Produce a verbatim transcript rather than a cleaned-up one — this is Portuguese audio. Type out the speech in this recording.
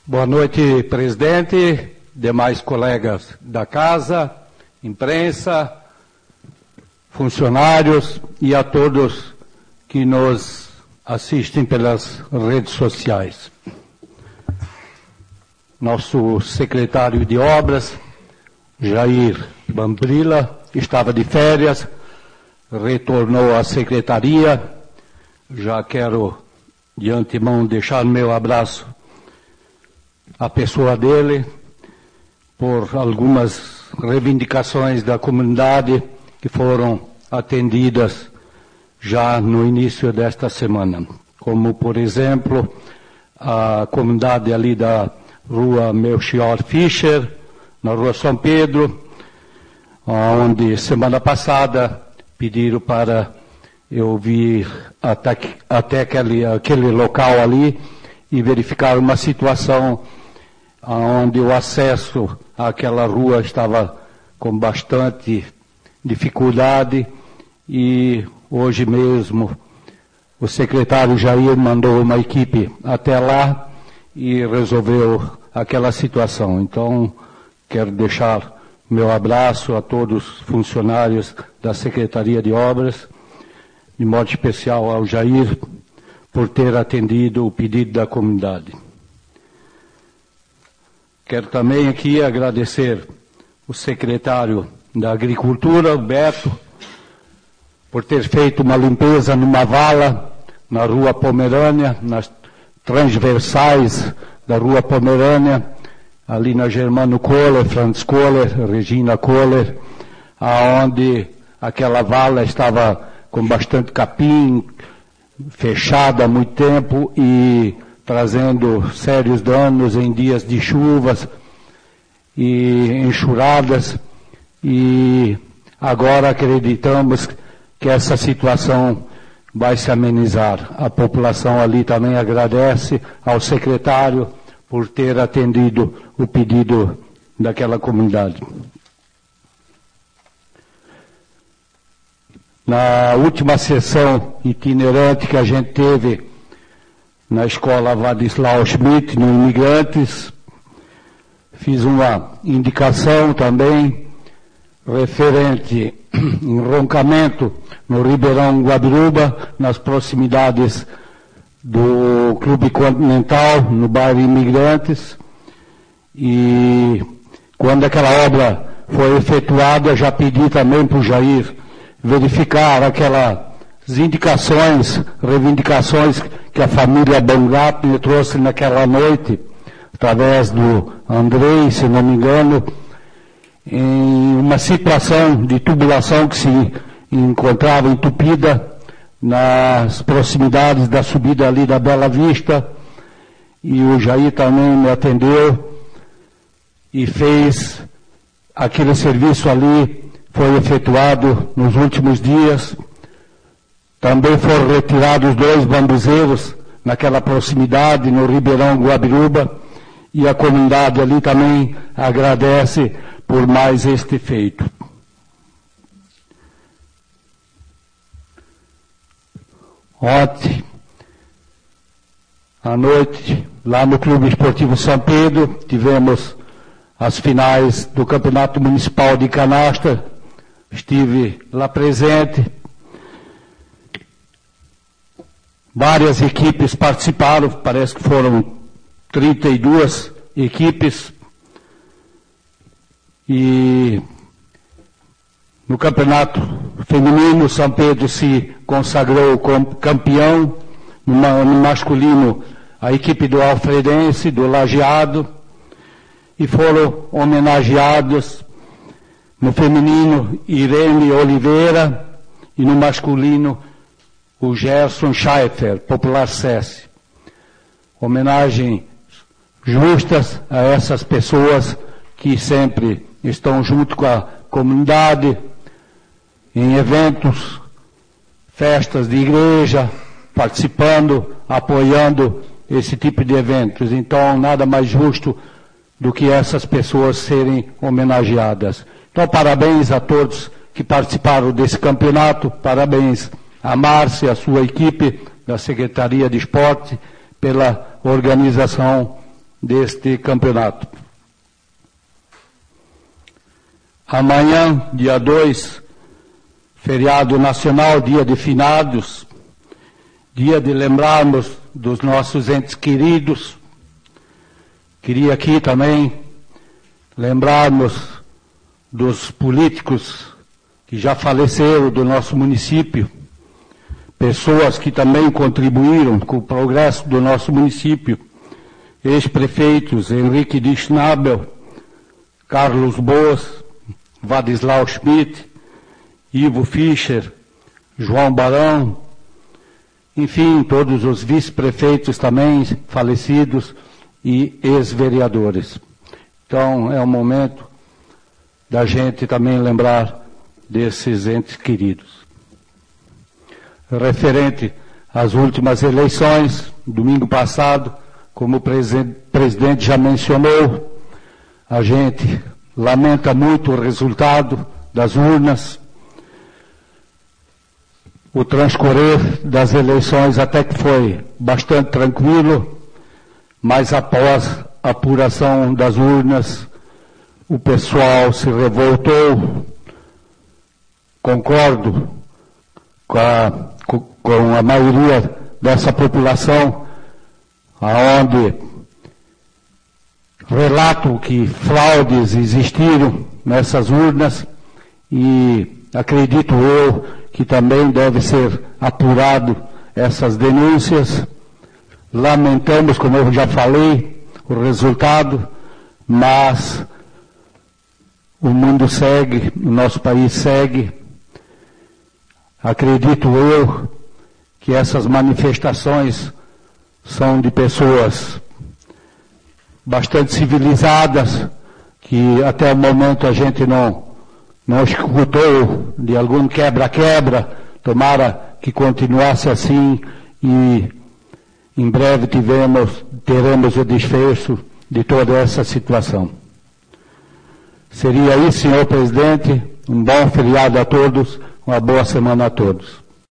Boa noite, presidente, demais colegas da casa, imprensa, funcionários e a todos que nos assistem pelas redes sociais. Nosso secretário de Obras, Jair Bambrila, estava de férias, retornou à secretaria. Já quero, de antemão, deixar meu abraço à pessoa dele por algumas reivindicações da comunidade que foram atendidas já no início desta semana, como, por exemplo, a comunidade ali da Rua Melchior Fischer, na Rua São Pedro, onde semana passada pediram para eu vir até, até aquele, aquele local ali e verificar uma situação onde o acesso àquela rua estava com bastante dificuldade e hoje mesmo o secretário Jair mandou uma equipe até lá e resolveu aquela situação. Então, quero deixar meu abraço a todos os funcionários da Secretaria de Obras, de modo especial ao Jair, por ter atendido o pedido da comunidade. Quero também aqui agradecer o secretário da Agricultura, o Beto, por ter feito uma limpeza numa vala na Rua Pomerânia, nas transversais da Rua Pomerânia, ali na Germano Kohler, Franz Kohler, Regina Kohler, aonde aquela vala estava com bastante capim, fechada há muito tempo e trazendo sérios danos em dias de chuvas e enxurradas. E agora acreditamos que essa situação vai se amenizar. A população ali também agradece ao secretário por ter atendido o pedido daquela comunidade. Na última sessão itinerante que a gente teve na escola Vadislau Schmidt, no Imigrantes, fiz uma indicação também referente enroncamento no Ribeirão Guabiruba, nas proximidades do Clube Continental, no bairro Imigrantes. E quando aquela obra foi efetuada, já pedi também para o Jair verificar aquelas indicações, reivindicações que a família Bangap me trouxe naquela noite, através do Andrei, se não me engano, em uma situação de tubulação que se encontrava entupida nas proximidades da subida ali da Bela Vista, e o Jair também me atendeu e fez aquele serviço ali, foi efetuado nos últimos dias. Também foram retirados dois bambuzeiros naquela proximidade, no Ribeirão Guabiruba, e a comunidade ali também agradece por mais este feito. Ontem, à noite, lá no Clube Esportivo São Pedro, tivemos as finais do Campeonato Municipal de Canastra. Estive lá presente. Várias equipes participaram, parece que foram trinta e duas equipes. E no campeonato feminino, São Pedro se consagrou como campeão. No, no masculino, a equipe do Alfredense, do Lajeado, e foram homenageados no feminino Irene Oliveira e no masculino o Gerson Schaeffer, Popular SESI. Homenagem justas a essas pessoas que sempre estão junto com a comunidade em eventos, festas de igreja, participando, apoiando esse tipo de eventos. Então, nada mais justo do que essas pessoas serem homenageadas. Então, parabéns a todos que participaram desse campeonato, parabéns a Márcia e a sua equipe da Secretaria de Esporte pela organização deste campeonato. Amanhã, dia dois, feriado nacional, dia de finados, dia de lembrarmos dos nossos entes queridos. Queria aqui também lembrarmos dos políticos que já faleceram do nosso município, pessoas que também contribuíram com o progresso do nosso município, ex-prefeitos Henrique de Schnabel, Carlos Boas, Vadislau Schmidt, Ivo Fischer, João Barão, enfim, todos os vice-prefeitos também falecidos e ex-vereadores. Então, é um momento da gente também lembrar desses entes queridos. Referente às últimas eleições, domingo passado, como o presidente já mencionou, a gente lamenta muito o resultado das urnas. O transcorrer das eleições até que foi bastante tranquilo, mas após a apuração das urnas, o pessoal se revoltou. Concordo com a, com a maioria dessa população, aonde relatam que fraudes existiram nessas urnas e acredito eu que também deve ser apurado essas denúncias. Lamentamos, como eu já falei, o resultado, mas o mundo segue, o nosso país segue. Acredito eu que essas manifestações são de pessoas bastante civilizadas, que até o momento a gente não, não escutou de algum quebra-quebra. Tomara que continuasse assim e em breve tivemos, teremos o desfecho de toda essa situação. Seria isso, senhor presidente. Um bom feriado a todos, uma boa semana a todos.